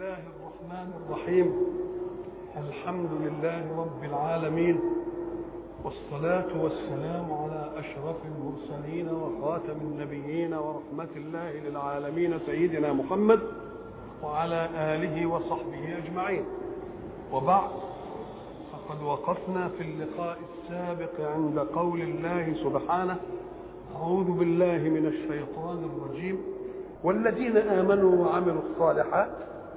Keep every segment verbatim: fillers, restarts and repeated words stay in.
الله الرحمن الرحيم. الحمد لله رب العالمين، والصلاة والسلام على أشرف المرسلين وخاتم النبيين ورحمة الله للعالمين سيدنا محمد وعلى آله وصحبه أجمعين. وبعد، فقد وقفنا في اللقاء السابق عند قول الله سبحانه: أعوذ بالله من الشيطان الرجيم: والذين آمنوا وعملوا الصالحات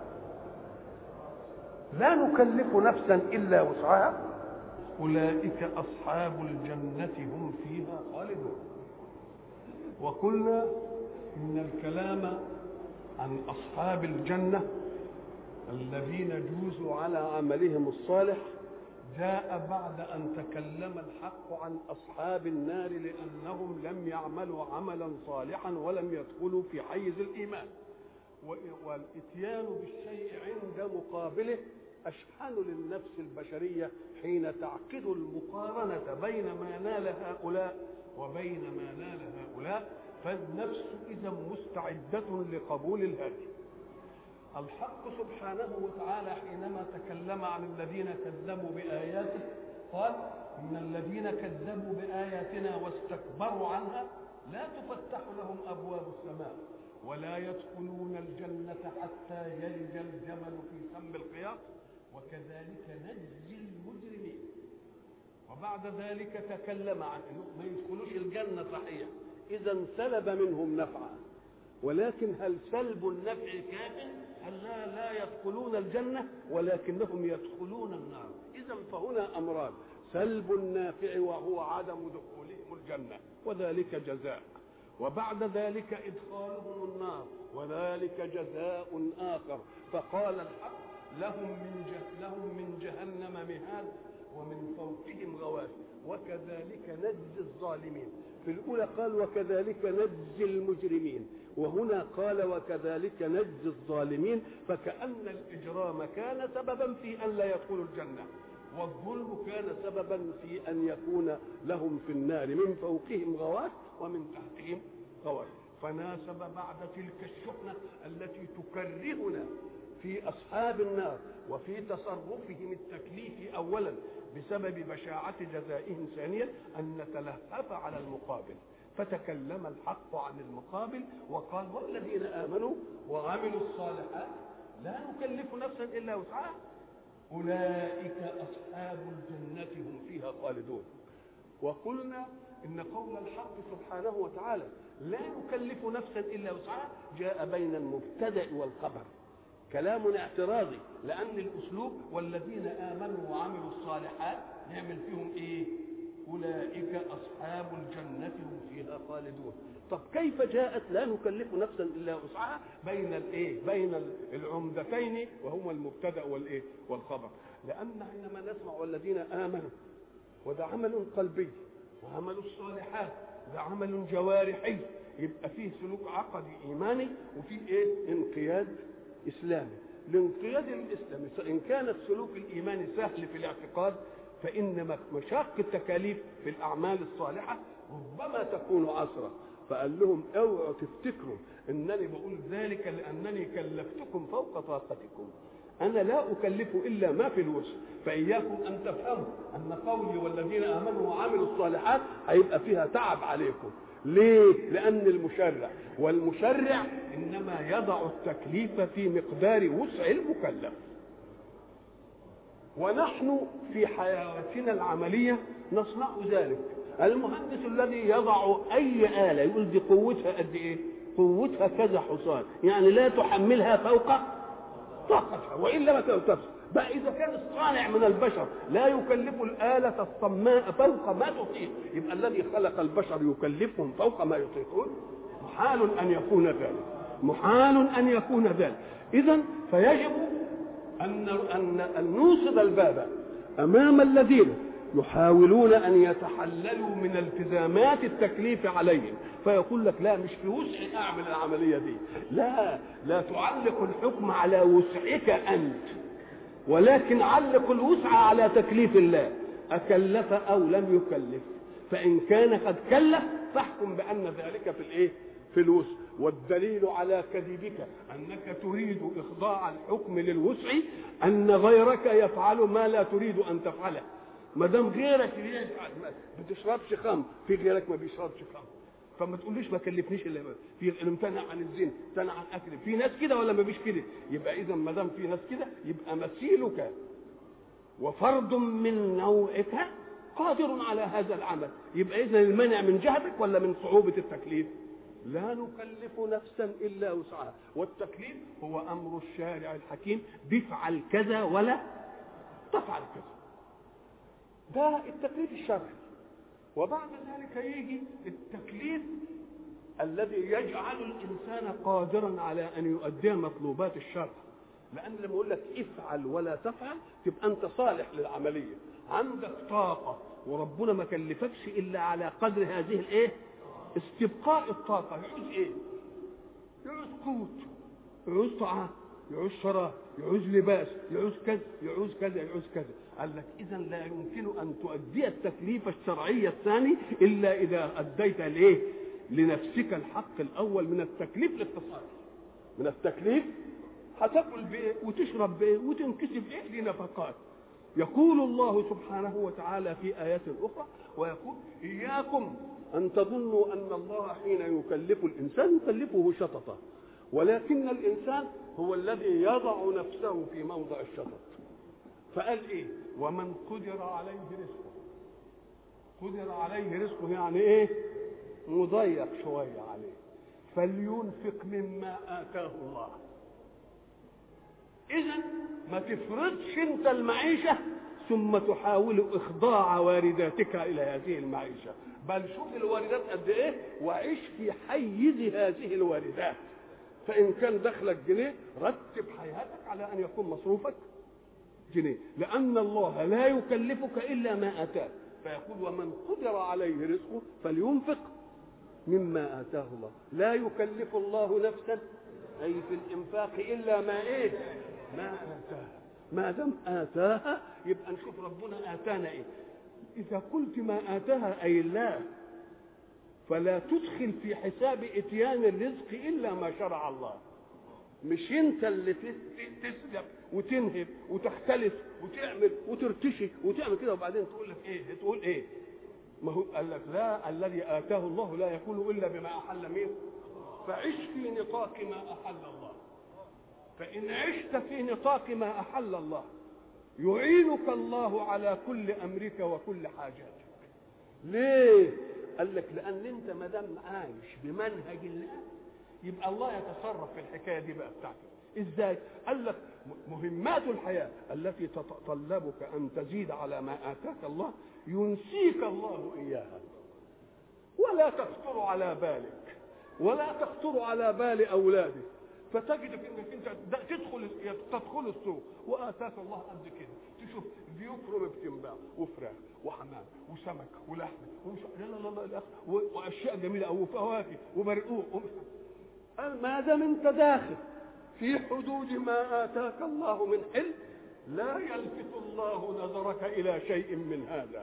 لا نكلف نفسا إلا وسعها أولئك أصحاب الجنة هم فيها خالدون. وقلنا إن الكلام عن أصحاب الجنة الذين جوزوا على عملهم الصالح جاء بعد أن تكلم الحق عن أصحاب النار لأنهم لم يعملوا عملا صالحا ولم يدخلوا في حيز الإيمان. والإتيان بالشيء عند مقابله أشحن للنفس البشرية حين تعقد المقارنة بين ما نال هؤلاء وبين ما نال هؤلاء، فالنفس إذا مستعدة لقبول الهدي. الحق سبحانه وتعالى حينما تكلم عن الذين كذبوا بآياته قال: إن الذين كذبوا بآياتنا واستكبروا عنها لا تفتح لهم أبواب السماء ولا يدخلون الجنة حتى يلج الجمل في سم الخياط وكذلك نجزي المجرمين. وبعد ذلك تكلم عن انه ما يدخلوش الجنة صحيح، إذا سلب منهم نفعا، ولكن هل سلب النفع كاف؟ هل لا, لا يدخلون الجنة ولكنهم يدخلون النار. إذا فهنا أمران: سلب النافع وهو عدم دخولهم الجنة وذلك جزاء، وبعد ذلك إدخالهم النار وذلك جزاء آخر. فقال الحق: لهم من جه لهم من جهنم مهاد ومن فوقهم غواش وكذلك نجزي الظالمين. في الأولى قال: وكذلك نجزي المجرمين، وهنا قال: وكذلك نجزي الظالمين. فكأن الإجرام كان سببا في أن لا يدخلوا الجنة، والظلم كان سببا في أن يكون لهم في النار من فوقهم غواش ومن تحتهم غواش. فناسب بعد تلك الشحنة التي تكرهنا في أصحاب النار وفي تصرفهم التكليفي أولا بسبب بشاعة جزائهم ثانيا أن نتلهف على المقابل. فتكلم الحق عن المقابل وقال: والذين آمنوا وعملوا الصالحات لا نكلف نفسا إلا وسعها أولئك أصحاب الجنة هم فيها خالدون. وقلنا إن قول الحق سبحانه وتعالى لا نكلف نفسا إلا وسعها جاء بين المبتدأ والخبر، كلام اعتراضي، لأن الأسلوب والذين آمنوا وعملوا الصالحات نعمل فيهم إيه؟ أولئك أصحاب الجنة هم فيها خالدون. طب كيف جاءت لا نكلف نفسا إلا وسعها بين الإيه؟ بين العمدتين وهما المبتدأ والإيه؟ والخبر؟ لأن حينما نسمع والذين آمنوا وده عمل قلبي، وعمل الصالحات ده عمل جوارحي، يبقى فيه سلوك عقدي إيماني وفيه إيه؟ انقياد إسلامي. الانقياد الإسلامي إن كان السلوك الإيماني سهل في الاعتقاد، فإن مشاق التكاليف في الأعمال الصالحة ربما تكون عسرة. فقال لهم: اوعوا تفتكروا أنني بقول ذلك لأنني كلفتكم فوق طاقتكم، أنا لا أكلف إلا ما في الوسع. فإياكم أن تفهموا أن قولي والذين آمنوا وعملوا الصالحات هيبقى فيها تعب عليكم. ليه؟ لأن المشرع والمشرع إنما يضع التكليف في مقدار وسع المكلف. ونحن في حياتنا العملية نصنع ذلك. المهندس الذي يضع أي آلة يقول دي قوتها قد إيه؟ قوتها كذا حصان، يعني لا تحملها فوق طاقتها وإلا ما تنتفس. بقى إذا كان الصانع من البشر لا يكلف الآلة الصماء فوق ما تطيق، يبقى الذي خلق البشر يكلفهم فوق ما يطيقون؟ محال أن يكون ذلك، محال أن يكون ذلك. إذن فيجب أن أن نوصل الباب أمام الذين يحاولون أن يتحللوا من التزامات التكليف عليهم، فيقول لك: لا، مش في وسعي أعمل العملية دي. لا، لا تعلق الحكم على وسعك أنت، ولكن علق الوسع على تكليف الله، أكلف أو لم يكلف. فإن كان قد كلف فاحكم بأن ذلك في الإيه؟ في في الوسع. والدليل على كذبك انك تريد اخضاع الحكم للوسع ان غيرك يفعل ما لا تريد ان تفعله. ما دام غيرك يفعل، ما بتشربش خمر، في غيرك ما بيشربش خمر، فما تقوليش ما كلفنيش الا في امتنع عن الزنا، امتنع عن اكل. في ناس كده ولا ما فيش كده؟ يبقى اذا ما دام في ناس كده يبقى مثيلك وفرد من نوعك قادر على هذا العمل. يبقى اذا المنع من جهدك ولا من صعوبة التكليف؟ لا نكلف نفسا الا وسعها. والتكليف هو امر الشارع الحكيم بفعل كذا ولا تفعل كذا. ده التكليف الشرعي. وبعد ذلك يجي التكليف الذي يجعل الانسان قادرا على ان يؤدي مطلوبات الشرع. لان لما اقول لك افعل ولا تفعل تبقى انت صالح للعمليه، عندك طاقه، وربنا ما كلفكش الا على قدر هذه الايه؟ استبقاء الطاقه. يعوز ايه؟ يعوز قوت، يعوز طعام، يعوز شراب، يعوز لباس، يعوز كذا، يعوز كذا، يعوز كذا. قال لك اذا لا يمكن ان تؤدي التكليف الشرعي الثاني الا اذا اديت لايه؟ لنفسك الحق الاول من التكليف للتصرف. من التكليف هتاكل بايه وتشرب بايه وتنكسب ايه لنفقات. يقول الله سبحانه وتعالى في ايات اخرى ويقول اياكم ان تظنوا ان الله حين يكلف الانسان يكلفه شططا، ولكن الانسان هو الذي يضع نفسه في موضع الشطط. فقال ايه؟ ومن قدر عليه رزقه. قدر عليه رزقه يعني ايه؟ مضيق شويه عليه، فلينفق مما اتاه الله. اذا ما تفرضش انت المعيشه ثم تحاول اخضاع وارداتك الى هذه المعيشه، بل شوف الواردات قد ايه وعيش في حيز هذه الواردات. فان كان دخلك جنيه رتب حياتك على ان يكون مصروفك جنيه، لان الله لا يكلفك الا ما اتاك. فيقول ومن قدر عليه رزقه فلينفق مما اتاه الله. لا يكلف الله نفسا اي في الانفاق الا ما ايه؟ ما اتاها. ما دام اتاها يبقى نشوف ربنا اتانا ايه. اذا قلت ما اتاها اي الله فلا تدخل في حساب اتيان الرزق الا ما شرع الله. مش انت اللي تسلب وتنهب وتختلف وتعمل وترتشي وتعمل كده وبعدين تقول لك ايه؟ تقول ايه؟ ما هو قال لك لا، الذي اتاه الله لا يكون الا بما احل منه. فعش في نطاق ما احل الله. فان عشت في نطاق ما احل الله يعينك الله على كل امرك وكل حاجاتك. ليه؟ قال لك لان انت ما دام عايش بمنهج الله يبقى الله يتصرف في الحكايه دي بقى بتاعتك. ازاي؟ قال لك مهمات الحياه التي تتطلبك ان تزيد على ما اتاك الله ينسيك الله اياها، ولا تخطر على بالك ولا تخطر على بال اولادك. فتجد انك انت تدخل تدخل السوق واتاك الله قد كده، تشوف بيكرم بتنباع وفراخ وحمام وسمك ولحم ومش لا لا لا لا واشياء جميله او فواكه وبرقوق. ما دام انت داخل في حدود ما اتاك الله من حل لا يلفت الله نظرك الى شيء من هذا،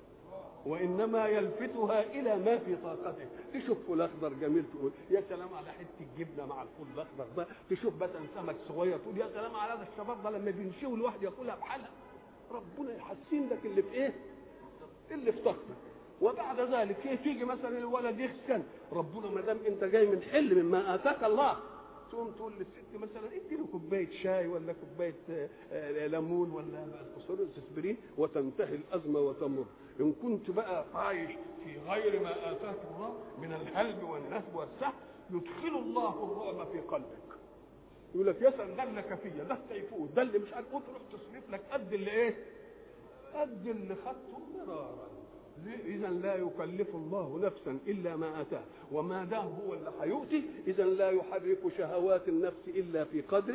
وانما يلفتها الى ما في طاقتك. تشوف فول اخضر جميل تقول يا سلام على حته جبنه مع الفول الاخضر ده، تشوف مثلا سمك صغير تقول يا سلام على هذا الشباب ده لما بينشوي الواحد ياكلها بحالها. ربنا يحسن لك اللي في ايه؟ اللي في طاقتك. وبعد ذلك تيجي مثلا الولد يخسن، ربنا ما دام انت جاي من حل مما اتاك الله تقوم تقول للست مثلا ادي له كوبايه شاي ولا كوبايه ليمون ولا اسبرين وتنتهي الازمه وتمر. ان كنت بقى عايش في غير ما اتاك الله من الهلب والنهب والسهو يدخل الله الرعب في قلبك. يقول لك يسال ده اللي كفيه، ده التيفود، ده اللي مش عارف، وتروح تصرف لك قد اللي ايه؟ قد اللي خدته مرارا. إذا لا يكلف الله نفسا إلا ما آتاه، وما دام هو اللي هيؤتي إذا لا يحرك شهوات النفس إلا في قدر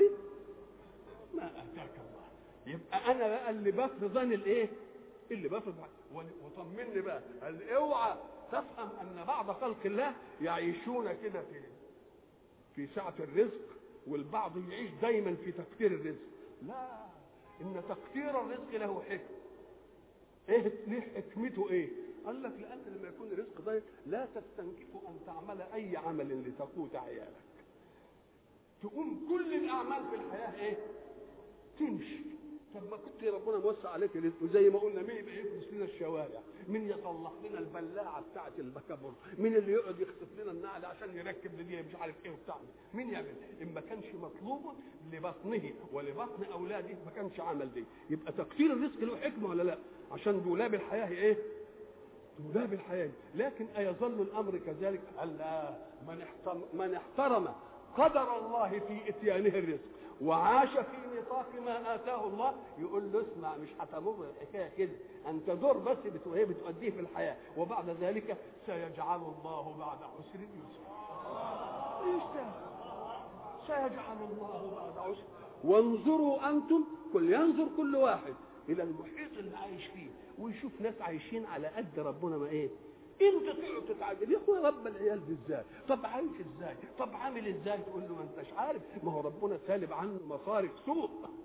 ما آتاك الله. يبقى أنا بقى اللي بفرض أنا الإيه؟ اللي بفرض. وطمني بقى، قال اوعى تفهم أن بعض خلق الله يعيشون كده في في سعة الرزق والبعض يعيش دايما في تقدير الرزق. لا، إن تقدير الرزق له حكمة. ايه ليه حكمته ايه؟ قال لك لان لما يكون الرزق ضيق لا تستنكف ان تعمل اي عمل لتقوت عيالك، تقوم كل الاعمال في الحياه ايه؟ تمشي. طب ما كنت ربنا موسع عليك رزق، وزي ما قلنا مين يبقى يفرش لنا الشوارع، مين يطلع لنا البلاعه بتاعه البكابور، مين اللي يقعد يخطف لنا النعل عشان يركب لدي مش عارف ايه وبتاع، مين يعمل؟ ان ما كانش مطلوب لبطنه ولبطن اولاده ما كانش عمل دي. يبقى تقدير الرزق له حكمه ولا لا؟ عشان دولاب الحياه ايه؟ دولاب الحياه. لكن ايظل الامر كذلك؟ قال لا، من احترم من احترم قدر الله في اتيانه الرزق وعاش في نطاق ما اتاه الله، يقول له اسمع مش هتمر الحكايه كده، انت دور بس بتوهيه بتؤديه في الحياه، وبعد ذلك سيجعل الله بعد عسر يسرا. سيجعل الله بعد عسر. وانظروا انتم، كل ينظر كل واحد الى المحيط اللي عايش فيه ويشوف ناس عايشين على قد ربنا ما ايه. انت تقعد تتعجب يا اخويا رب العيال دي ازاي؟ طب عايش ازاي؟ طب عامل ازاي؟ تقول له ما انتش عارف، ما هو ربنا سالب عنه مصارف سوء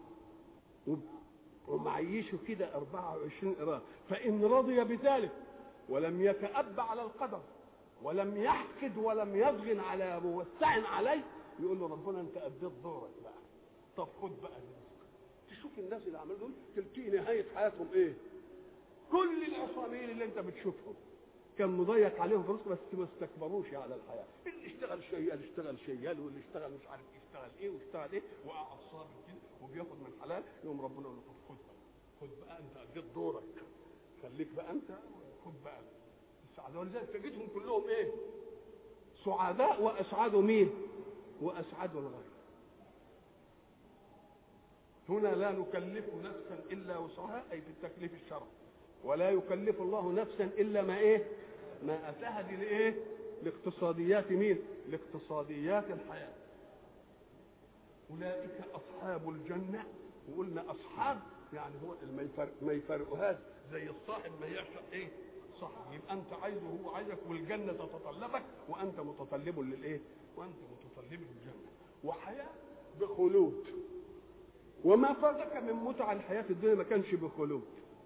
ومعيشه كده أربعة وعشرين قرار. فان رضي بذلك ولم يتأب على القدر ولم يحقد ولم يضغن على موسع عليه، يقول له ربنا انت اديت دورك بقى، طب خد بقى الرزق. تشوف الناس اللي عملوا دول تلقي نهايه حياتهم ايه؟ كل العصامين اللي انت بتشوفهم كان مضيق عليهم في رزق بس ما استكبروش على الحياه، اللي اشتغل شيال اشتغل شيال واللي اشتغل مش عارف يشتغل ايه واشتغل ايه وقع الصابر كده وبياخد من حلال، يوم ربنا يقول له خد بقى، خد بقى انت اديت دورك، خليك بقى انت خد بقى السعاده. ولذلك تجدهم كلهم ايه؟ سعداء واسعدوا مين؟ واسعدوا الغير. هنا لا نكلف نفسا الا وسعها، اي في التكليف الشرعي، ولا يكلف الله نفسا الا ما ايه؟ ما اتاها دي لايه؟ لاقتصاديات مين؟ لاقتصاديات الحياه. اولئك اصحاب الجنه. وقلنا اصحاب يعني هو ما يفرقهاش زي الصاحب ما يعشق ايه؟ صاحب. يبقى انت عايزه هو عايزك والجنه تتطلبك وانت متطلب للايه؟ وانت متطلب للجنه. وحياه بخلود. وما فاتك من متع الحياه في الدنيا ما كانش بخلود.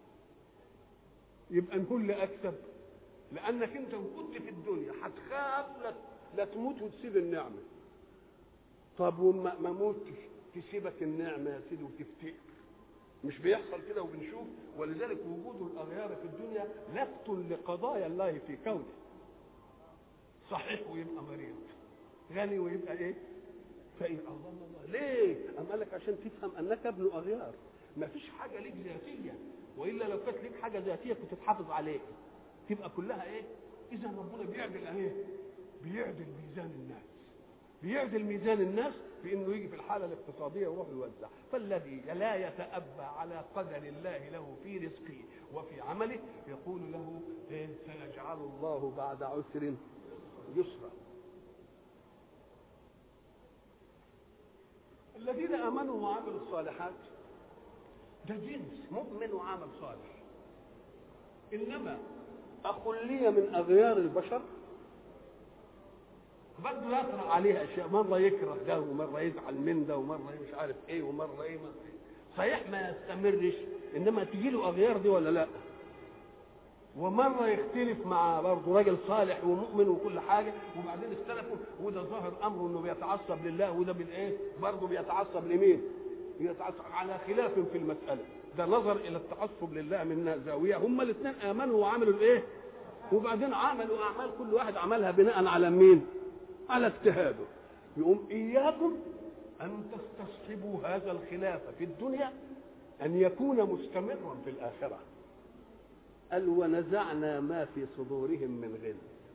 يبقى نقول اكسب، لانك انت كنت في الدنيا هتخاف لا تموت وتسيب النعمه. طب وما ما موتش تسيبك النعمه يا سيدي وتفتقر. مش بيحصل كده وبنشوف؟ ولذلك وجود الاغيار في الدنيا لفت لقضايا الله في كونه. صحيح ويبقى مريض، غني ويبقى ايه؟ فقير. الله الله ليه؟ أم قال لك عشان تفهم انك ابن اغيار، ما فيش حاجه ليك ذاتيه، والا لو كانت ليك حاجه ذاتيه كنت تحافظ عليها، تبقى كلها ايه؟ اذا ربنا بيعدل ايه؟ بيعدل ميزان الناس، بيعدل ميزان الناس بانه يجي في الحاله الاقتصاديه ويروح يوزع. فالذي لا يتأبى على قدر الله له في رزقه وفي عمله يقول له إيه؟ سيجعل الله بعد عسر يسرا. الذين امنوا وعملوا الصالحات ده جنس مؤمن وعمل صالح. انما اخلي من اغيار البشر برضه يطرح عليها اشياء، مره يكره ده ومره يزعل من ده ومره مش عارف ايه ومره ايه. صحيح ما يستمرش، انما تجي له اغيار دي ولا لا؟ ومره يختلف مع برضه راجل صالح ومؤمن وكل حاجه، وبعدين اختلفوا وده ظاهر امره انه بيتعصب لله وده بالايه؟ برضه بيتعصب لمين؟ بيتعصب على خلاف في المساله. ده نظر الى التعصب لله من زاويه، هما الاثنين امنوا وعملوا الايه؟ وبعدين عملوا اعمال كل واحد عملها بناء على مين؟ على اجتهاده. يقوم اياكم ان تستصحبوا هذا الخلاف في الدنيا ان يكون مستمرا في الاخره. قال ونزعنا ما في صدورهم من غل.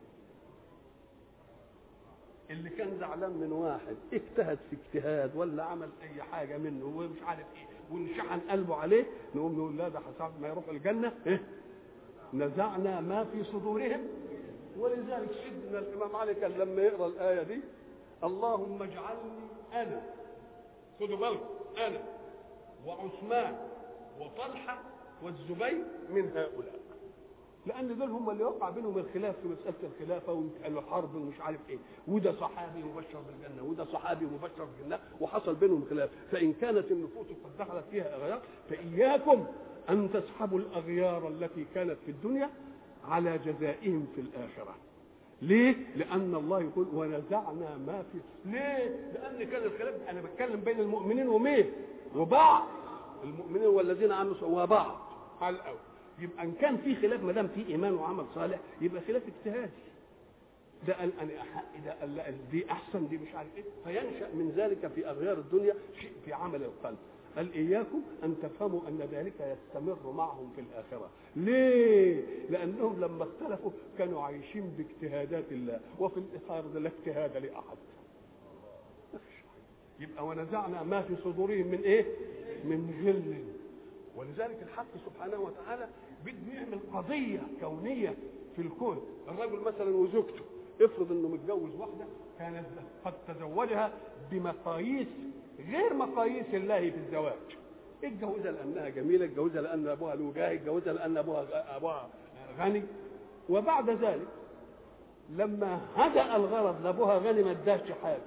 اللي كان زعلان من واحد اجتهد في اجتهاد ولا عمل اي حاجه منه ومش عارف ايه وانشحن قلبه عليه، نقوم نقول لا ده حساب ما يروح الجنه. ايه؟ نزعنا ما في صدورهم. ولذلك سيدنا الامام علي كان لما يقرا الايه دي اللهم اجعلني انا، خدوا بالكم، انا وعثمان وطلحه والزبير من هؤلاء، لان دول هم اللي وقع بينهم الخلاف في مساله الخلافه وقالوا حرب ومش عارف ايه، وده صحابي مبشر بالجنه وده صحابي مبشر بالجنه وحصل بينهم خلاف. فان كانت النفوس قد دخلت فيها اغيار فاياكم ان تسحبوا الاغيار التي كانت في الدنيا على جزائهم في الآخرة. ليه؟ لأن الله يقول ونزعنا ما في. ليه؟ لأن كان الخلاف، أنا بتكلم بين المؤمنين ومين؟ وبعض المؤمنين والذين عملوا وبعض على الأول. يبقى إن كان في خلاف، ما دام في إيمان وعمل صالح يبقى خلاف اجتهادي. ده قال أنا أحق، ده قال لا دي أحسن، دي مش عارف إيه، فينشأ من ذلك في أغيار الدنيا شيء في عمل القلب. قال إياكم أن تفهموا أن ذلك يستمر معهم في الآخرة. ليه؟ لأنهم لما اختلفوا كانوا عايشين باجتهادات الله، وفي الآخرة لا اجتهاد لأحد. يبقى ونزعنا ما في صدورهم من إيه؟ من غل. ولذلك الحق سبحانه وتعالى بده يعمل قضية كونية في الكون. الرجل مثلا وزوجته، افرض انه متجوز واحدة كانت قد تزوجها بمقاييس غير مقاييس الله في الزواج. اتجوزها لانها جميله، اتجوزها لان ابوها له جاه، اتجوزها لان ابوها ابوها غني. وبعد ذلك لما هدأ الغرض لابوها غني ما اداش حاجه،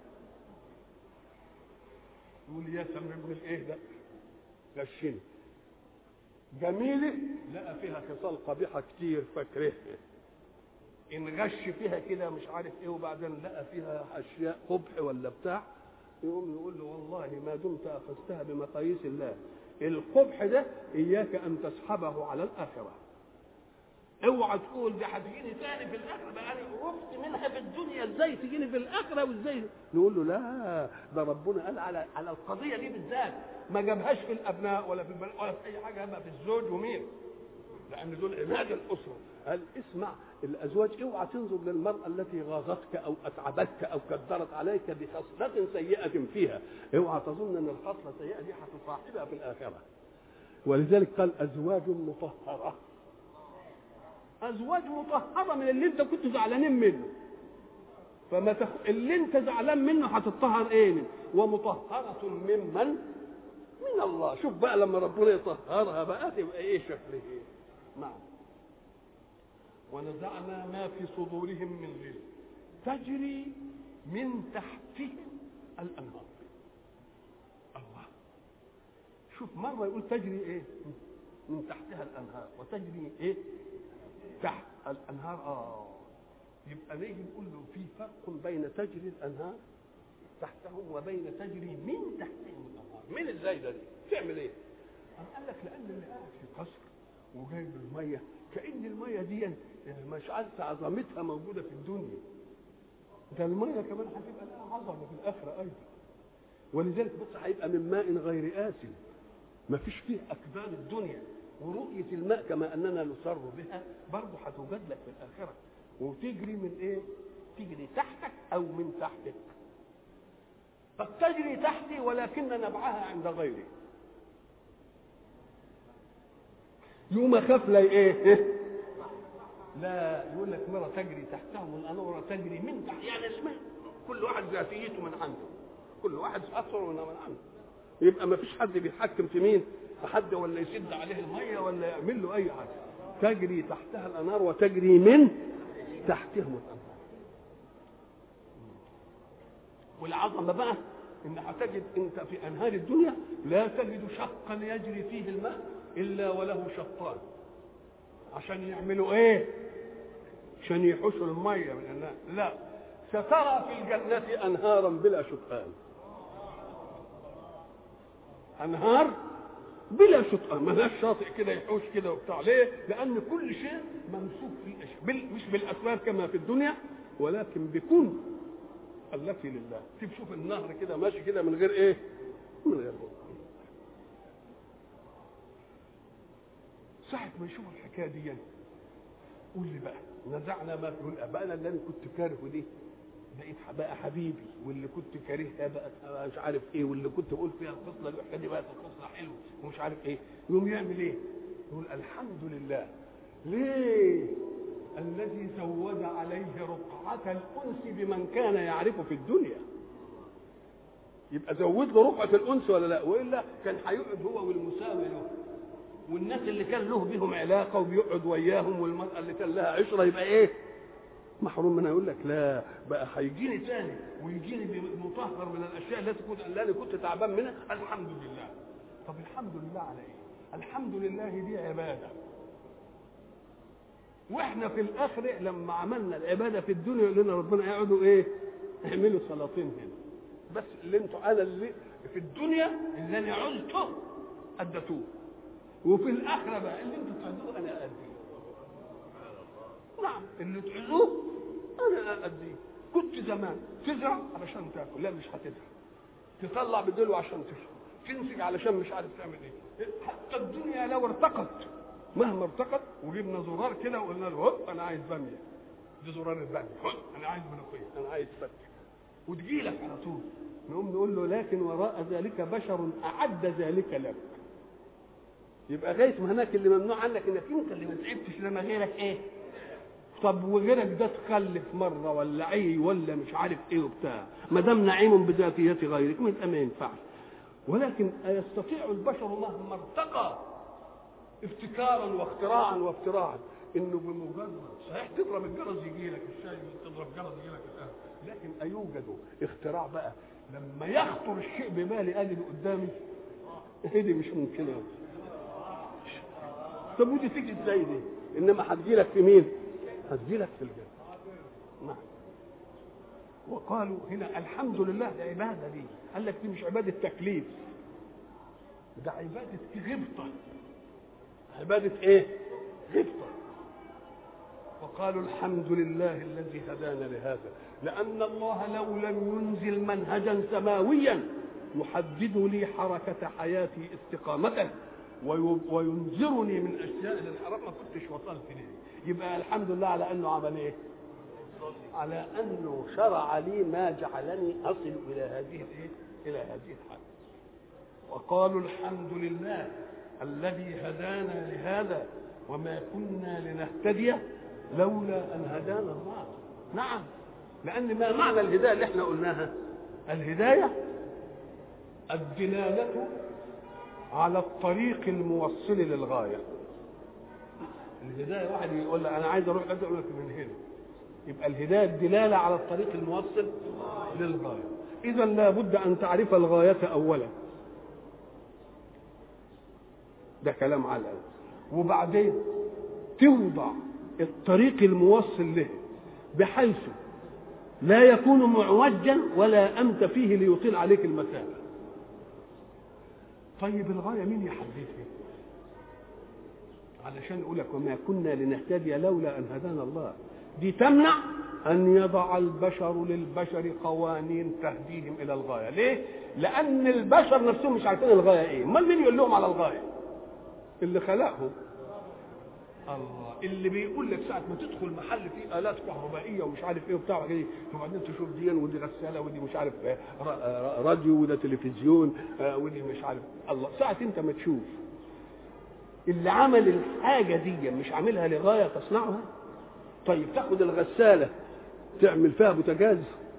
يقول يا سم ابن الايه ده غشني. جميله لقى فيها خصال قبيحه كتير فاكرها، ان غش فيها كده مش عارف ايه، وبعدين لقى فيها اشياء قبح ولا بتاع، يقوم يقول له والله ما دمت اخذتها بمقاييس الله، القبح ده اياك ان تسحبه على الاخره. اوعى تقول دي هتجيني تاني في الاخره، بقى انا رحت منها في الدنيا ازاي تجيني في الاخره وازاي؟ نقول له لا، ده ربنا قال على على القضيه دي بالذات، ما جابهاش في الابناء ولا في البنات ولا في اي حاجه، جابها في الزوج ومين؟ لان دول عماد الاسره. قال اسمع، الازواج اوعى تنظر للمراه التي غاظتك او اتعبتك او كدرت عليك بخصله سيئه فيها، اوعى تظن ان الخصله السيئه دي هتصاحبها في الاخره. ولذلك قال ازواج مطهره. ازواج مطهره من اللي انت كنت زعلانين منه، فما تخ... اللي انت زعلان منه هتطهر ايه؟ ومطهره ممن؟ من الله. شوف بقى لما ربنا يطهرها بقى تبقى ايه شكلها ايه؟ نعم. ونزعنا ما في صدورهم من غل تجري من تحتهم الانهار. الله، شوف مره يقول تجري ايه من تحتها الانهار، وتجري ايه تحت الانهار. اه يبقى نيجي نقول له في فرق بين تجري الانهار تحتهم وبين تجري من تحتهم الانهار. من ازاي ده؟ تعمل ايه؟ قال لك لان اللي قاعد في قصر وجايب الميه، كأن الميه دي مش عارفه عظمتها موجوده في الدنيا، ده الميه كمان هتبقى لها عظمه في الاخره ايضا. ولذلك بص هيبقى من ماء غير آسن، ما فيش فيه اكباد الدنيا. ورؤيه الماء كما اننا نسر بها برضه هتوجد لك في الاخره، وتجري من ايه؟ تجري تحتك او من تحتك. قد تجري تحتي ولكن نبعها عند غيري. يوم اخاف لا ايه؟ لا، يقول لك مره تجري تحتهم الانهار ومره تجري من تحت، يعني اسمها كل واحد ذاتيته من عنده، كل واحد اثره من عنده. يبقى ما فيش حد بيتحكم في مين؟ في حد ولا يسد عليه الميه ولا يعمل له اي حاجه. تجري تحتها الانهار وتجري من تحتهم الانهار. والعظمه بقى ان هتجد انت في انهار الدنيا لا تجد شقا يجري فيه الماء الا وله شطان عشان يعملوا ايه؟ عشان يحوشوا الميه من الناس. لا، سترى في الجنه انهارا بلا شطآن، انهار بلا شطآن، مالهاش شاطئ كده يحوش كده وبتاع. ليه؟ لان كل شيء ممسوك في الاشياء بال... مش بالاسباب كما في الدنيا، ولكن بكون التي لله. تشوف النهر كده ماشي كده من غير ايه؟ من غير بطل. ساعة ما يشوف الحكايه دي قول لي بقى نزعنا ما في بقى، انا اللي انا كنت كارهه دي بقيت بقى حبيبي، واللي كنت كارهها بقى مش عارف ايه، واللي كنت بقول فيها القصه الوحشه دي بقت القصه حلوه ومش عارف ايه. يقوم يعمل ايه؟ يقول الحمد لله. ليه؟ الذي زود عليه رقعة الأنس بمن كان يعرفه في الدنيا. يبقى زود له رقعة الأنس ولا لا؟ وإلا كان هيقعد هو والمساوي له والناس اللي كان له بهم علاقة وبيقعد وياهم، والمرأة اللي كان لها عشرة يبقى إيه؟ محروم منها. يقول لك لا، بقى هيجيني تاني ويجيني مطهر من الأشياء التي كنت اللي أنا كنت تعبان منها. الحمد لله. طب الحمد لله على إيه؟ الحمد لله دي عبادة. واحنا في الاخره لما عملنا العباده في الدنيا يقول لنا ربنا يقعدوا ايه؟ اعملوا سلاطين هنا، بس اللي انتوا انا اللي في الدنيا اللي انا عزته اديتوه، وفي الاخره بقى اللي انتوا تعزوه انا اديه. نعم اللي تعزوه انا اديه. كنت زمان تزرع علشان تاكل، لا مش هتزرع، تطلع بدلو عشان تشرب، تنسج علشان مش عارف تعمل ايه. حتى الدنيا لو ارتقت مهما ارتقت، وجبنا زرار كده وقلنا له هوب انا عايز باميه، دي زرار الباميه، هوب انا عايز ملوخيه، انا عايز فتة، وتجي لك على طول. نقوم نقول له لكن وراء ذلك بشر اعد ذلك لك. يبقى غايه ما هناك اللي ممنوع عنك انك انت اللي ما تعبتش، لما غيرك ايه؟ طب وغيرك ده تخلف مره ولا عي ولا مش عارف ايه وبتاع، ما دام نعيم بذاتيه غيرك ما ينفعش. ولكن يستطيع البشر مهما ارتقى ابتكارا واختراعا وافتراعا انه بمجرد صحيح تضرب الجرس يجي لك الشاي، تضرب جرس يجي لك الان، لكن ايوجد اختراع بقى لما يخطر الشيء ببالي ادي اللي قدامي ايه دي مش ممكنه. طب ودي تيجي ازاي دي؟ انما هتجي لك في مين؟ هتجي لك في الجنه. نعم. وقالوا هنا الحمد لله ده عباده دي، قال لك دي مش عباده تكليف، ده عباده غبطه. عباده ايه؟ غبطه. وقالوا الحمد لله الذي هدانا لهذا، لان الله لو لم ينزل منهجا سماويا يحدد لي حركه حياتي استقامه وينذرني من اشياء للحرام ما كنتش وصلت ليه. يبقى الحمد لله على انه عمل ايه؟ على انه شرع لي ما جعلني اصل الى هذه الايه؟ الى هذه الحاله. وقالوا الحمد لله الذي هدانا لهذا وما كنا لنهتدي لولا ان هدانا الله. نعم، لان ما معنى الهدايه اللي احنا قلناها؟ الهدايه الدلاله على الطريق الموصل للغايه. الهدايه واحد يقول لك انا عايز اروح كذا، اقول لك من هنا. يبقى الهدايه الدلاله على الطريق الموصل للغايه. اذا لابد ان تعرف الغايه اولا، ده كلام على الأول، وبعدين توضع الطريق الموصل له بحيث لا يكون معوجا ولا أمت فيه ليطيل عليك المسافة. طيب الغاية مين يحددها؟ علشان يقول لك وما كنا لنهتدي لولا أن هدانا الله، دي تمنع أن يضع البشر للبشر قوانين تهديهم إلى الغاية. ليه؟ لأن البشر نفسهم مش عارفين الغاية إيه، امال مين يقول لهم على الغاية؟ اللي خلقهم الله، اللي بيقول لك ساعه ما تدخل محل فيه الات كهربائيه ومش عارف ايه وبتاع كده، وبعدين تشوف دي ودي غساله ودي مش عارف راديو وده تلفزيون ودي مش عارف الله، ساعه انت ما تشوف اللي عمل الحاجه دي مش عاملها لغايه تصنعها. طيب تاخد الغساله تعمل فيها بوتاجاز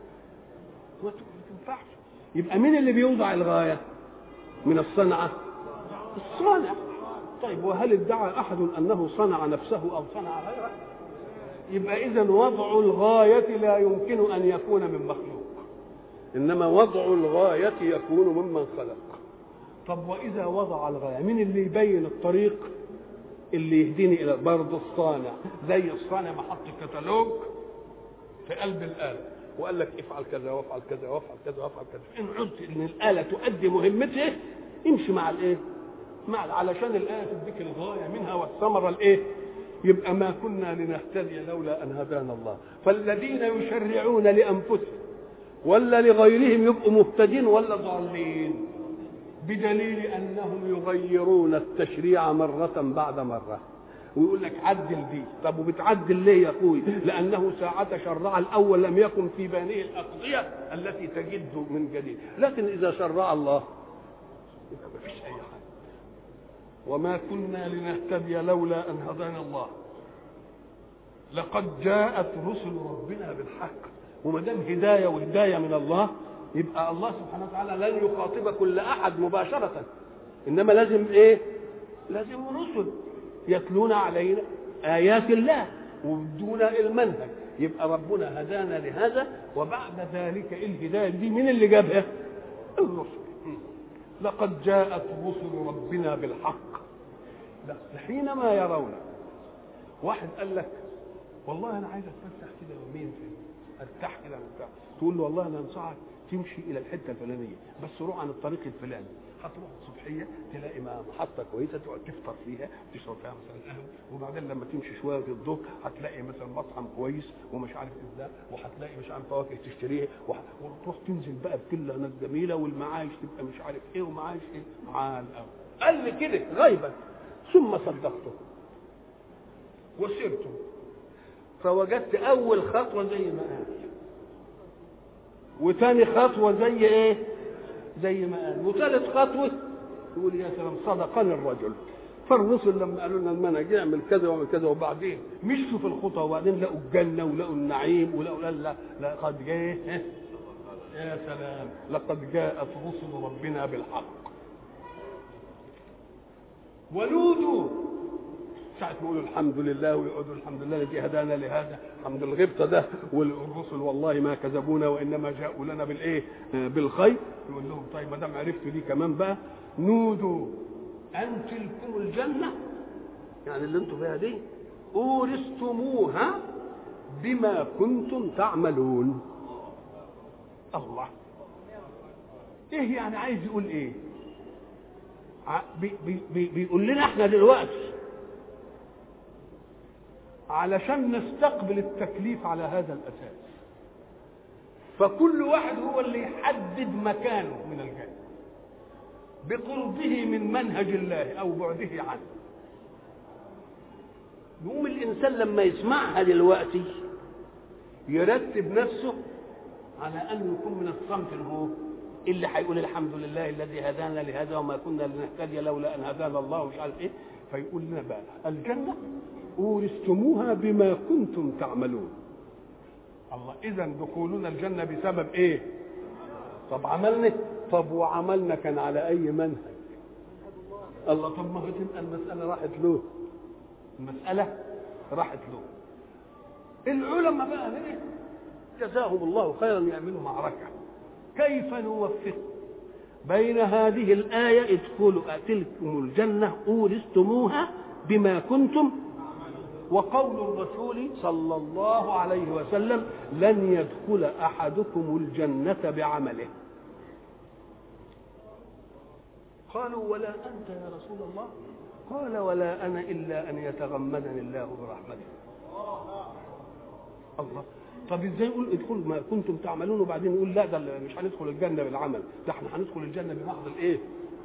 ما تنفعش. يبقى مين اللي بيوضع الغايه من الصنعه؟ الصانع. طيب وهل ادعى احد انه صنع نفسه او صنع غيره؟ يبقى اذا وضع الغايه لا يمكن ان يكون من مخلوق، انما وضع الغايه يكون ممن خلق. طب واذا وضع الغايه مين اللي يبين الطريق اللي يهديني الى؟ برضه الصانع. زي الصانع ما حط كتالوج في قلب الاله وقال لك افعل كذا وافعل كذا وافعل كذا وافعل كذا، ان عدت ان الاله تؤدي مهمتها امشي مع الايه؟ مع علشان الايه تديك الغايه منها والثمره الايه؟ يبقى ما كنا لنهتدي لولا ان هدانا الله. فالذين يشرعون لانفسهم ولا لغيرهم يبقوا مهتدين ولا ضالين؟ بدليل انهم يغيرون التشريع مره بعد مره، ويقول لك عدل دي. طب وبتعدل ليه يا اخوي؟ لانه ساعه شرع الاول لم يكن في بانيه الاقضيه التي تجد من جديد، لكن اذا شرع الله يبقى ما فيش اي حاجه. وما كنا لنهتدي لولا ان هدانا الله لقد جاءت رسل ربنا بالحق. وما دام هدايه وهدايه من الله يبقى الله سبحانه وتعالى لن يخاطب كل احد مباشره، انما لازم ايه؟ لازم رسل يتلون علينا ايات الله ويدونا المنهج. يبقى ربنا هدانا لهذا، وبعد ذلك الهدايه دي مين اللي جابها؟ الرسل. لقد جاءت رسل ربنا بالحق. حينما يرون واحد قال لك والله انا عايز اتفسح كده يومين في ارتاح كده وبتاع، تقول له والله انا انصحك تمشي الى الحته الفلانيه بس روح عن الطريق الفلاني، هتروح الصبحيه تلاقي محطه كويسه تقعد تفطر فيها تشرب فيها مثلا قهوه، وبعدين لما تمشي شويه في الظهر هتلاقي مثلا مطعم كويس ومش عارف ازاي، وهتلاقي مش عارف فواكه تشتريها، وتروح تنزل بقى بفيلا هناك جميله والمعايش تبقى مش عارف ايه ومعايش ايه مع القهوه. قال لي كده غيبا ثم صدقته وسرته، فوجدت اول خطوه زي ما قال، وثاني خطوه زي ايه؟ زي ما قال، وثالث خطوه يقول يا سلام صدقني الرجل. فالرسل لما قالوا لنا المنهج يعمل كذا ويعمل كذا، وبعدين مشوا في الخطى وبعدين لقوا الجنه ولقوا النعيم ولقوا لا لا لقد جاء يا سلام لقد جاءت رسل ربنا بالحق. ونودوا ساعة يقولوا الحمد لله ويقعدوا الحمد لله الذي هدانا لهذا، الحمد الغبطة ده، والرسل والله ما كذبونا وإنما جاءوا لنا بالإيه؟ بالخير. يقول لهم طيب ما دام عرفتوا دي كمان بقى، نودوا أن تلكم الجنة، يعني اللي انتم فيها دي أورثتموها بما كنتم تعملون. الله، إيه يعني عايز يقول إيه؟ بي بي بيقول لنا احنا دلوقتي علشان نستقبل التكليف على هذا الأساس، فكل واحد هو اللي يحدد مكانه من الجنة بقربه من منهج الله أو بعده عنه. يقوم الإنسان لما يسمعها دلوقتي يرتب نفسه على أن يكون من الصنف هو اللي هيقول الحمد لله الذي هدانا لهذا وما كنا لنهتدي لولا أن هدانا الله ومش عارف إيه. فيقول لنا بقى الجنة أورثتموها بما كنتم تعملون. الله، إذا دخولنا الجنة بسبب إيه؟ طب عملنا، طب وعملنا كان على أي منهج؟ الله، طب ما تبقى المسألة راحت له، المسألة راحت له. العلماء بقى إيه؟ جزاهم الله خيرا يعملوا معركة كيف نوفق بين هذه الآية ادخلوا تلكم الجنة أورثتموها بما كنتم، وقول الرسول صلى الله عليه وسلم لن يدخل أحدكم الجنة بعمله. قالوا ولا أنت يا رسول الله؟ قال ولا أنا إلا أن يتغمدني الله برحمته. الله، طب ازاي يقول ادخلوا ما كنتم تعملون وبعدين يقول لا ده مش هندخل الجنة بالعمل، ده احنا هندخل الجنة بمحض الايه؟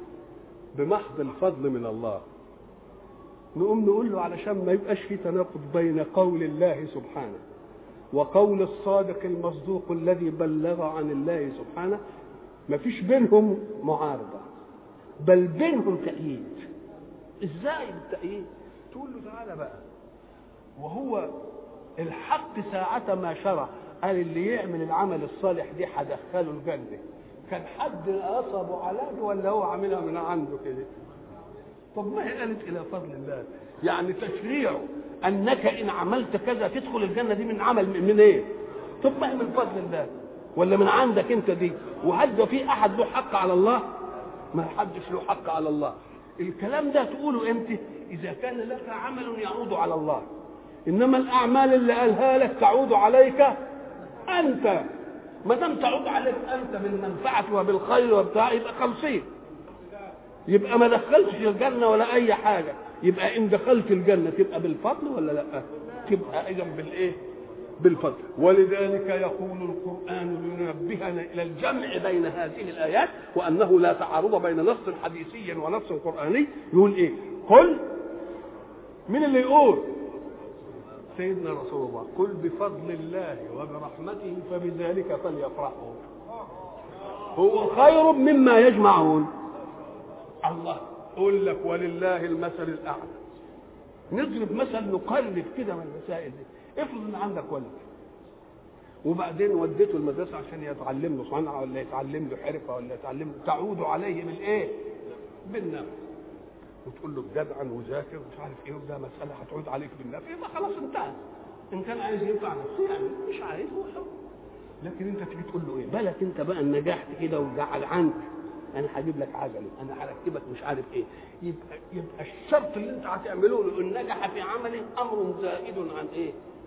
بمحض الفضل من الله. نقوم نقول له علشان ما يبقاش في تناقض بين قول الله سبحانه وقول الصادق المصدوق الذي بلغ عن الله سبحانه، ما فيش بينهم معارضة بل بينهم تأييد. ازاي التأييد؟ تقول له تعالى بقى، وهو الحق ساعة ما شرع قال اللي يعمل العمل الصالح دي هدخله الجنة، كان حد أصبه على دي ولا هو عاملها من عنده كده؟ طب ما هي قالت إلى فضل الله، يعني تشريع أنك إن عملت كذا تدخل الجنة دي من عمل من إيه؟ طب ما هي من فضل الله ولا من عندك أنت دي؟ وهل ده في أحد له حق على الله؟ ما حدش له حق على الله. الكلام ده تقوله أنت إذا كان لك عمل يعود على الله، إنما الأعمال اللي قالها لك تعود عليك أنت، ما دام تعود عليك أنت بالمنفعة وبالخير وبتاع يبقى خمسين، يبقى ما دخلتش الجنة ولا أي حاجة. يبقى إن دخلت الجنة تبقى بالفضل ولا لا؟ تبقى أيضا بالإيه؟ بالفضل. ولذلك يقول القرآن لينبهنا إلى الجمع بين هذه الآيات وأنه لا تعارض بين نص حديثي ونص قرآني. يقول إيه؟ قل، من اللي يقول؟ سيدنا رسول الله، قل بفضل الله وبرحمته فبذلك فليفرحوا هو خير مما يجمعون. الله، اقول لك ولله المثل الاعلى. نضرب مثل نقلب كده من المسائل دي. افرض ان عندك ولد وبعدين وديته المدرسه عشان يتعلم له صنعه ولا يتعلم له حرفه ولا يتعلم له، تعود عليه بالايه؟ بالنفع. وتقول له جدعا وذاكر ومش عارف ايه، وده مساله هتعود عليك بالنفع، يبقى خلاص انتهى. ان كان عايز ينفع نفسه يعني، مش عايز هو حر. لكن انت تيجي تقول له ايه؟ بالك انت بقى ان نجحت كده وجعل عنك، انا هجيب لك عجله، انا هركبك مش عارف ايه. يبقى يبقى الشرط اللي انت هتعمله له ان نجح في عمله امر زائد عن ايه؟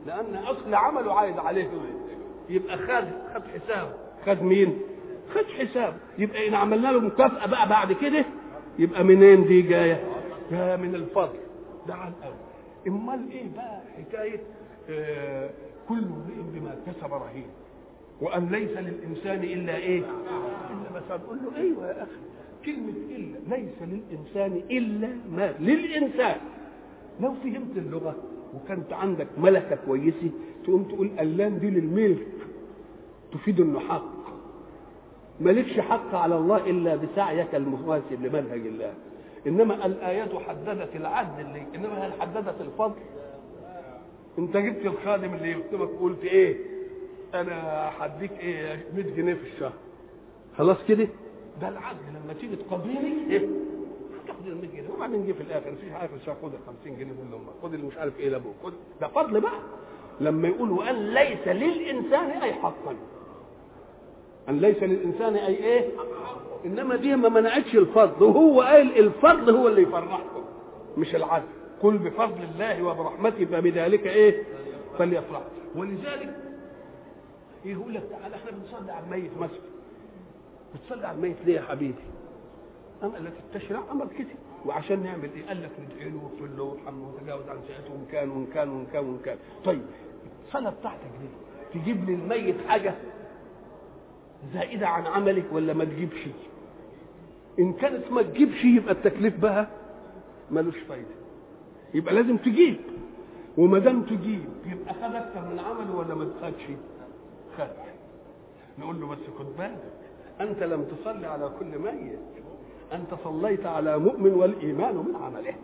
لان اصل عمله عايز عليه يبقى خد خد حسابه. خد مين؟ خد حسابه. يبقى ان عملنا له مكافاه بقى بعد كده يبقى منين دي جايه؟ جايه من الفضل ده على الاول. امال ايه بقى حكايه آه كل امرئ بما كسب رهين وان ليس للانسان الا ايه؟ الا بس نقول له ايوه يا اخي، كلمه الا ليس للانسان الا ما للانسان. لو فهمت اللغه وكانت عندك ملكه كويسه تقوم تقول اللام دي للملك تفيد انه حق. مالكش حق على الله الا بسعيك المناسب لمنهج الله. انما الايات حددت العدل اللي انما هل حددت الفضل؟ انت جبت الخادم اللي يكتبك قلت ايه؟ انا هديك ايه مية جنيه في الشهر. خلاص كده؟ ده العدل. لما تيجي تقابلني ايه؟ هتاخد ال مية جنيه وبعدين نجي في الاخر في اخر الشهر خد ال خمسين جنيه دول لامك، خد اللي مش عارف ايه لابوك، خد. ده فضل بقى. لما يقولوا ان ليس للانسان اي حقا، ان ليس للانسان اي ايه؟ انما دي ما منعتش الفضل، وهو قال الفضل هو اللي يفرحكم مش العدل. قل بفضل الله وبرحمته فبذلك ايه؟ فليفرح. ولذلك يقول لك تعالى احنا بنصلي على الميت مثلا. بتصلي على الميت ليه يا حبيبي؟ أم قال لك التشريع امر كده. وعشان نعمل ايه؟ قال لك ندعي له واغفر له وارحمه وتجاوز عن سيئاته وان كان وان كان وان كان وان كان. طيب الصلاه بتاعتك دي تجيب للميت حاجه زائده عن عملك ولا ما تجيبش؟ ان كانت ما تجيبش يبقى التكليف بها ملوش فايده، يبقى لازم تجيب. وما دام تجيب يبقى خد اكثر من عمله ولا ما خدش؟ خد. نقول له بس خد بالك انت لم تصلي على كل ميت، انت صليت على مؤمن والايمان من عمله.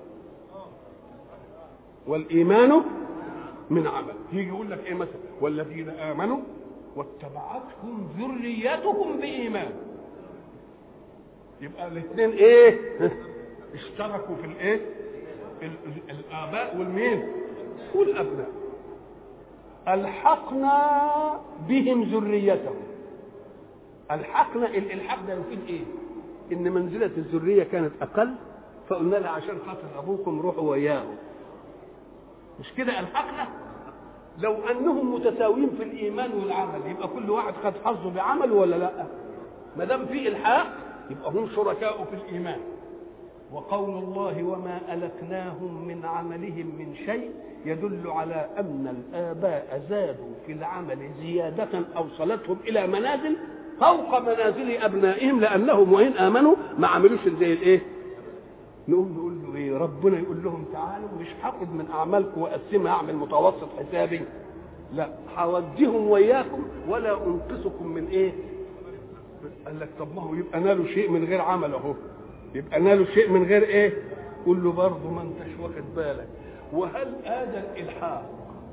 والايمان من عمله. يجي يقول لك ايه مثلا؟ والذين امنوا واتبعتهم ذريتهم بايمان. يبقى الاثنين ايه؟ اشتركوا في الايه؟ الاباء والمين؟ والابناء. الحقنا بهم ذريتهم. الحقنا، الالحاق ده يفيد ايه؟ ان منزله الذريه كانت اقل فقلنا لها عشان خاطر ابوكم روحوا وياهم. مش كده الحقنا؟ لو انهم متساويين في الايمان والعمل يبقى كل واحد خد حظه بعمله ولا لا؟ ما دام في الحاق يبقى هم شركاء في الايمان. وقول الله وما ألتناهم من عملهم من شيء يدل على أن الآباء زادوا في العمل زيادة أوصلتهم إلى منازل فوق منازل أبنائهم، لأنهم وإن آمنوا ما عملوش زي الإيه؟ نقوم نقول له إيه؟ ربنا يقول لهم تعالوا مش هاخد من أعمالكم وأقسمها أعمل متوسط حسابي، لا هوديهم وياكم ولا أنقصكم من إيه؟ قال لك طب ما هو يبقى نالوا شيء من غير عمل أهو، يبقى نالوا شيء من غير ايه؟ قول له برضه ما انتش واخد بالك. وهل هذا الالحاق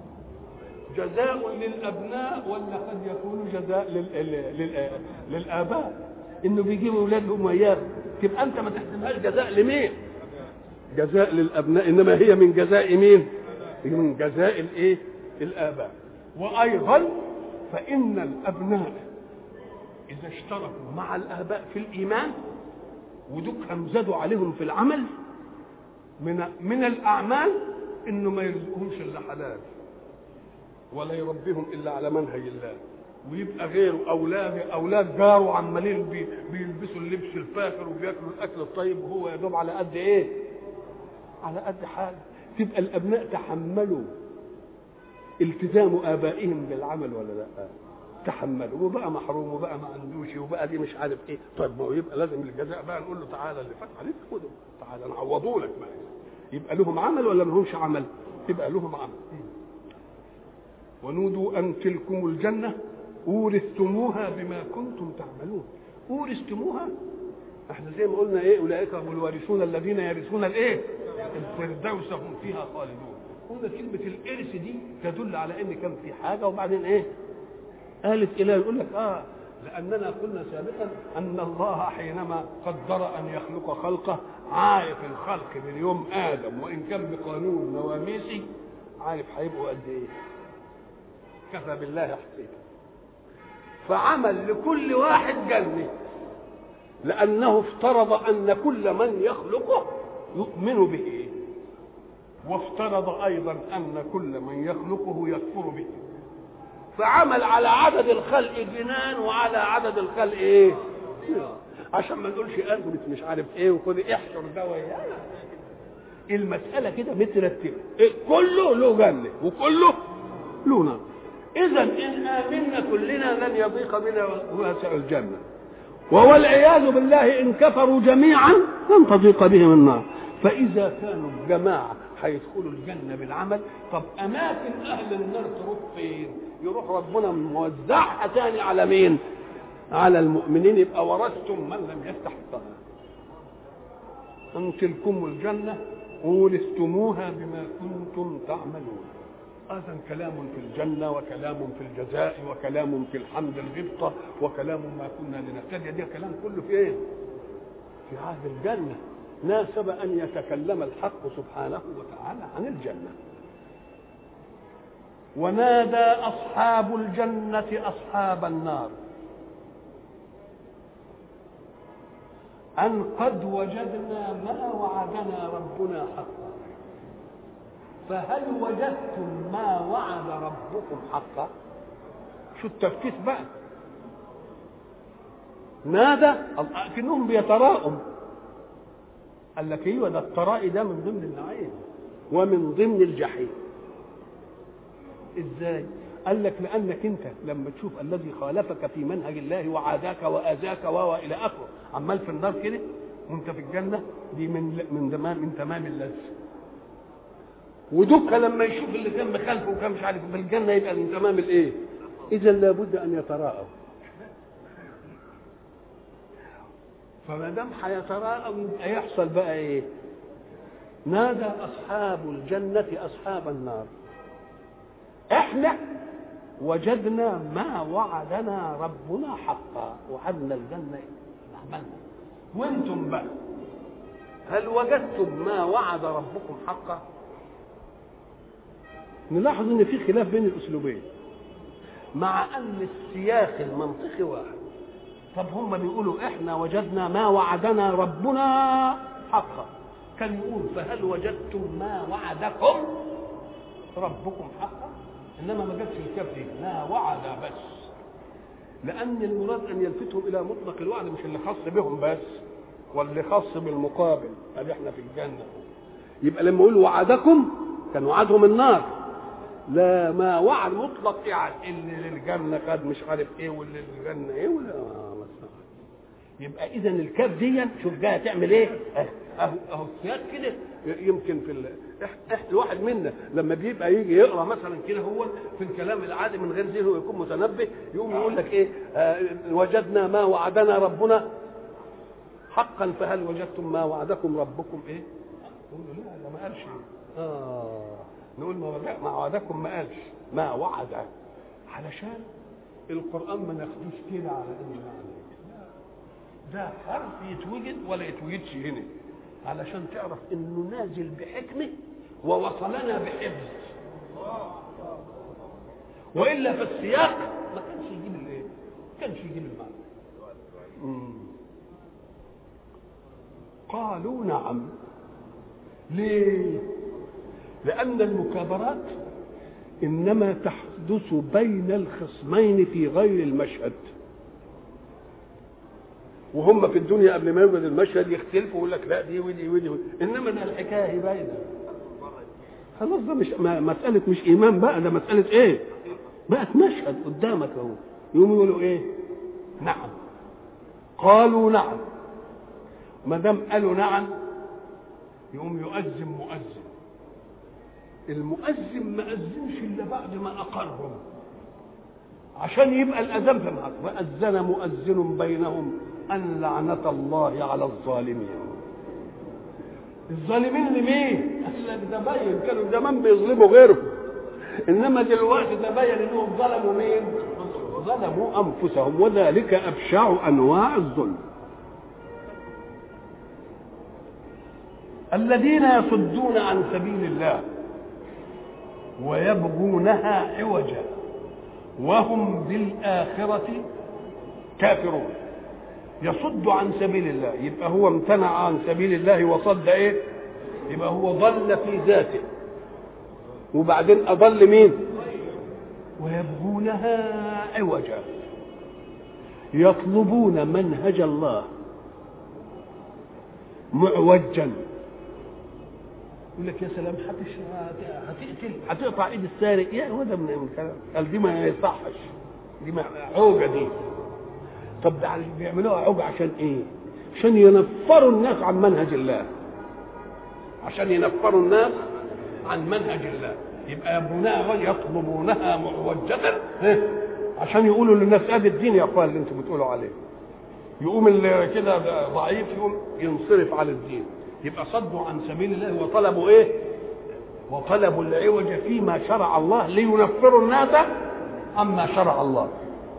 جزاء للابناء ولا قد يكون جزاء لل... لل... للاباء؟ انه بيجيبوا اولادهم وياهم، تبقى انت ما تحسبهاش جزاء لمين؟ جزاء للابناء، انما هي من جزاء مين؟ من جزاء الايه؟ الاباء. وايضا فان الابناء اذا اشتركوا مع الاباء في الايمان ودكهم زادوا عليهم في العمل من من الاعمال انه ما يرزقهمش الا حلال ولا يربيهم الا على منهج الله، ويبقى غيره اولاد اولاد جاره عمالين بي بيلبسوا اللبس الفاخر وبياكلوا الاكل الطيب وهو يدوب على قد ايه؟ على قد حاله. تبقى الابناء تحملوا التزام ابائهم بالعمل ولا لا؟ تحملوا، وبقى محروم وبقى ما عندوش وبقى دي مش عارف ايه. طيب ما هو يبقى لازم الجزاء بقى نقول له تعالى اللي فات عليك خده، تعالى نعوضه لك بقى. يبقى لهم عمل ولا ما لهمش عمل؟ يبقى لهم عمل. ونودوا ان تلكم الجنه اورثتموها بما كنتم تعملون. اورثتموها احنا زي ما قلنا ايه؟ اولئك هم الوارثون الذين يرثون الايه؟ الفردوس هم فيها خالدون. قلنا كلمه الارث دي تدل على ان كان في حاجه وبعدين ايه؟ قالت إله. يقول لك آه لأننا قلنا سابقا أن الله حينما قدر أن يخلق خلقه عارف الخلق من يوم آدم وإن كان بقانون نواميسي عارف هيبقوا قد إيه. كفى بالله حسيبا. فعمل لكل واحد جنة لأنه افترض أن كل من يخلقه يؤمن به وافترض ايضا ان كل من يخلقه يكفر به، فعمل على عدد الخلق جنان وعلى عدد الخلق ايه، عشان ما نقولش اثبت مش عارف ايه وخد احشر ده وياه. المساله كده مترتبه، إيه؟ كله له جنه وكله له نار. اذا ان امنا كلنا لن يضيق بنا واسع الجنه، وهو العياذ بالله ان كفروا جميعا لن تضيق بهم النار. فاذا كانوا جماعه هيدخلوا الجنه بالعمل، طب اماكن اهل النار تروح فين؟ يروح ربنا موزعها تاني على مين؟ على المؤمنين. يبقى ورثتم من لم يستحقها، ان تلكم الجنه اورثتموها بما كنتم تعملون. هذا كلام في الجنه وكلام في الجزاء وكلام في الحمد الغبطه وكلام ما كنا لنهتدي، ده كلام كله في ايه؟ في عهد الجنه. ناسب ان يتكلم الحق سبحانه وتعالى عن الجنه. ونادى اصحاب الجنه اصحاب النار ان قد وجدنا ما وعدنا ربنا حقا فهل وجدتم ما وعد ربكم حقا؟ شو التفكيك بقى؟ نادى كأنهم بيتراءم. قال لك ايوه، ده الترائي ده من ضمن النعيم ومن ضمن الجحيم. ازاي؟ قال لك لانك انت لما تشوف الذي خالفك في منهج الله وعاداك واذاك والى اخره عمال في النار كده وانت في الجنه، دي من من تمام من تمام اللذه. ودك لما يشوف اللي كان مخالفه وكان مش عارف في الجنه يبقى من تمام الايه؟ اذا لابد ان يتراءوا. فما دام هيتراءوا يبقى يحصل بقى ايه؟ نادى اصحاب الجنه اصحاب النار احنا وجدنا ما وعدنا ربنا حقا، وعدنا الجنه عملنا. وانتم بقى هل وجدتم ما وعد ربكم حقا؟ نلاحظ ان في خلاف بين الاسلوبين مع ان السياق المنطقي واحد. طب هم بيقولوا احنا وجدنا ما وعدنا ربنا حقا، كان يقول فهل وجدتم ما وعدكم ربكم حقا، انما ما جابش الكاف دي ما وعد بس، لان المراد ان يلفتهم الى مطلق الوعد، مش اللي خاص بهم بس واللي خاص بالمقابل. ادي احنا في الجنه. يبقى لما يقول وعدكم كان وعدهم النار، لا ما وعد مطلق يعني اللي للجنه خد مش عارف ايه واللي للجنه ايه ولا يبقى اذا الكاف دي شوف جايه تعمل ايه؟ اهو اهو السياق كده. يمكن في ال... الواحد منا لما بيبقى يجي يقرا مثلا كده هو في الكلام العادي من غير ذهنه يكون متنبه، يقوم يقول لك ايه؟ آه وجدنا ما وعدنا ربنا حقا فهل وجدتم ما وعدكم ربكم ايه؟ نقول له لا ده ما قالش ايه؟ اه نقول ما وعدكم ما قالش ما وعد، علشان القران ما ناخدوش كده على انه معنى ده حرف يتوجد ولا يتوجدش هنا، علشان تعرف انه نازل بحكمه ووصلنا بحفظ، والا في السياق ما كانش يجيب الايه؟ ما كانش يجيب المعنى. قالوا نعم. ليه؟ لان المكابرات انما تحدث بين الخصمين في غير المشهد، وهم في الدنيا قبل ما يوجد المشهد يختلفوا ويقول لك لا دي ودي ودي, ودي. انما ده الحكايه باينه خلاص. ده مش مساله مش ايمان بقى، ده مساله ايه؟ بقت مشهد قدامك اهو. يقوموا يقولوا ايه؟ نعم. قالوا نعم. ما دام قالوا نعم يقوم يؤذن مؤذن. المؤذن ما اذنش الا بعد ما اقرهم عشان يبقى الاذان في الحق. واذن مؤذن بينهم ان لعنه الله على الظالمين. الظالمين لمين؟ قال لك ده باين كانوا زمان بيظلموا غيرهم، انما دلوقتي ده باين انهم ظلموا مين؟ ظلموا انفسهم، وذلك ابشع انواع الظلم. الذين يصدون عن سبيل الله ويبغونها عوجا وهم بالآخرة كافرون. يصد عن سبيل الله يبقى هو امتنع عن سبيل الله وصد ايه؟ يبقى هو ضل في ذاته، وبعدين أضل مين؟ ويبغونها عوجا، يطلبون منهج الله معوجا. يقول لك يا سلام هتقتل هتقطع ايد السارق، يا هو ده من الكلام، قال دي ما يصحش، دي ما عوجه دي. طب بيعملوها عوجه عشان ايه؟ عشان ينفروا الناس عن منهج الله، عشان ينفروا الناس عن منهج الله. يبقى يبغونها ويطلبونها معوجة عشان يقولوا للناس ادي الدين يا اخوان اللي انتم بتقولوا عليه. يقوم اللي كده ضعيف يقوم ينصرف على الدين. يبقى صدوا عن سبيل الله وطلبوا ايه؟ وطلبوا العوج فيما شرع الله لينفروا الناس عما شرع الله.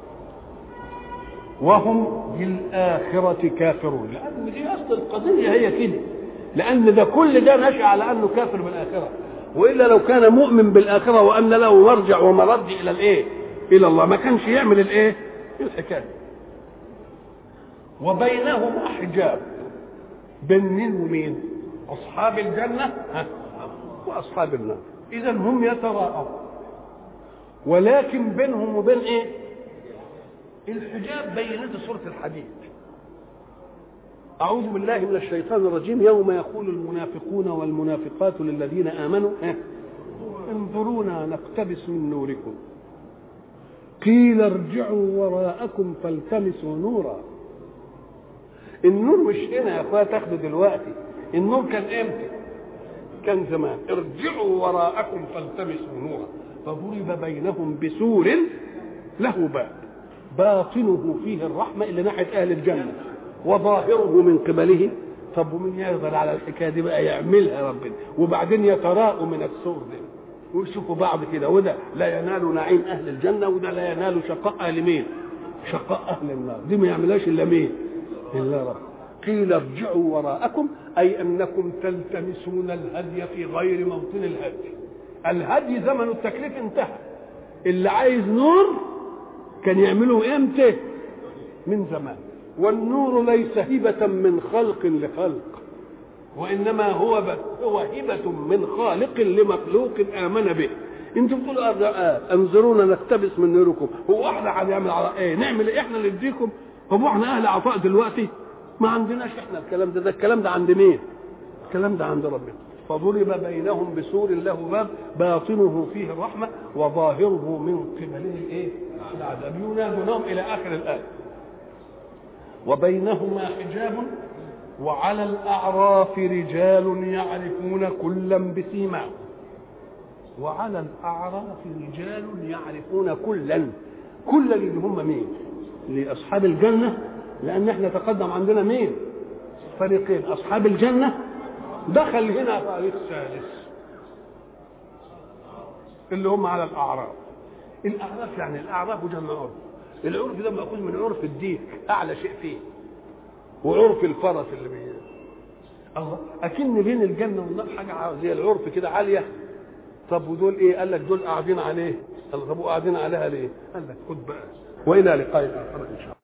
وهم بالآخرة كافرون، لأن دي أصل القضية هي كده، لأن ده كل ده نشأ على أنه كافر بالآخرة، وإلا لو كان مؤمن بالآخرة وأن له مرجع ومرد إلى الإيه؟ إلى الله، ما كانش يعمل الإيه؟ الحكاية. وبينهم حجاب، بين مين ومين؟ أصحاب الجنة وأصحاب النار. إذا هم يتراءون، ولكن بينهم وبين إيه؟ الحجاب بينت سورة الحديد. أعوذ بالله من الشيطان الرجيم. يوم يقول المنافقون والمنافقات للذين آمنوا انظرونا نقتبس من نوركم قيل ارجعوا وراءكم فالتمسوا نورا. النور مش هنا يا اخويا تاخده دلوقتي، النور كان امتى؟ كان زمان. ارجعوا وراءكم فالتمسوا نورا فضرب بينهم بسور له باب باطنه فيه الرحمة اللي ناحية أهل الجنة وظاهره من قبله. طب ومن يقدر على الحكاية دي بقى يعملها ربنا؟ وبعدين يتراءوا من السور ده ويشوفوا بعض كده، وده لا ينال نعيم أهل الجنة وده لا ينال شقاء أهل مين؟ شقاء أهل النار. دي ما يعملهاش إلا مين؟ إلا رب. قيل ارجعوا وراءكم أي أنكم تلتمسون الهدي في غير موطن الهدي. الهدي زمن التكليف انتهى. اللي عايز نور كان يعمله امتى؟ من زمان. والنور ليس هبة من خلق لخلق، وإنما هو هو هبة من خالق لمخلوق آمن به. انتوا بتقولوا انظرونا نقتبس من نوركم، هو احنا هنعمل على ايه؟ نعمل ايه احنا اللي نديكم؟ هو احنا اهل عطاء دلوقتي؟ ما عندناش احنا الكلام ده، ده الكلام ده عند مين؟ الكلام ده عند ربنا. فضرب بينهم بسور له باب باطنه فيه الرحمة وظاهره من قبله الايه؟ العذاب. ينادونهم الى اخر الايه. وبينهما حجاب وعلى الاعراف رجال يعرفون كلا بسيماهم. وعلى الاعراف رجال يعرفون كلا. كلا اللي هم مين؟ لاصحاب الجنه، لان احنا تقدم عندنا مين؟ فريقين. اصحاب الجنه دخل هنا فريق ثالث اللي هم على الاعراف. الاعراف يعني الاعراف جمع عرف. العرف ده ماخوذ من عرف الديك، اعلى شيء فيه، وعرف الفرس اللي بيه. الله، اكن بين الجنه والنار حاجه زي العرف كده عاليه. طب ودول ايه؟ قال لك دول قاعدين عليه. طب قاعدين عليها ليه؟ قال لك خد بقى. والى لقاء اخر ان شاء الله.